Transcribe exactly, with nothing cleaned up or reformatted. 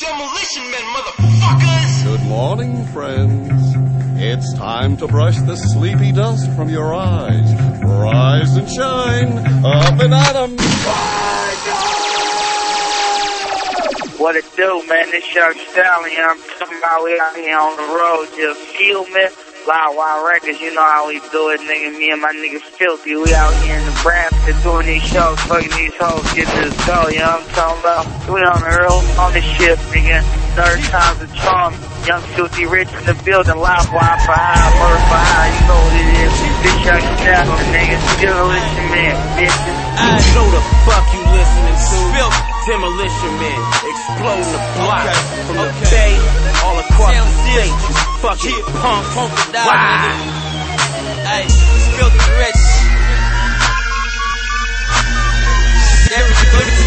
Demolition Men, motherfuckers! Good morning, friends. It's time to brush the sleepy dust from your eyes. Rise and shine, up and at 'em. What it do, man? This Young Stallion. I'm talking about we out here on the road just fuming. Loud Wild Records, you know how we do it, nigga. Me and my niggas filthy. We out here in Nebraska doing these shows, fucking these hoes, getting this dough, you know what I'm talking about? We on the earl, on the ship, nigga. Third time's a charm. Young Filthy Rich in the building, Loud Wild for high, murder for high, you know what it is. This Young Stallion, nigga. Demolition Man, bitches. I know the fuck you listening to. Demolition Men, exploding the block okay. from okay. the bay all across Damn the state. You fucking punk, punk die, wow. Hey, Filthy Rich. Every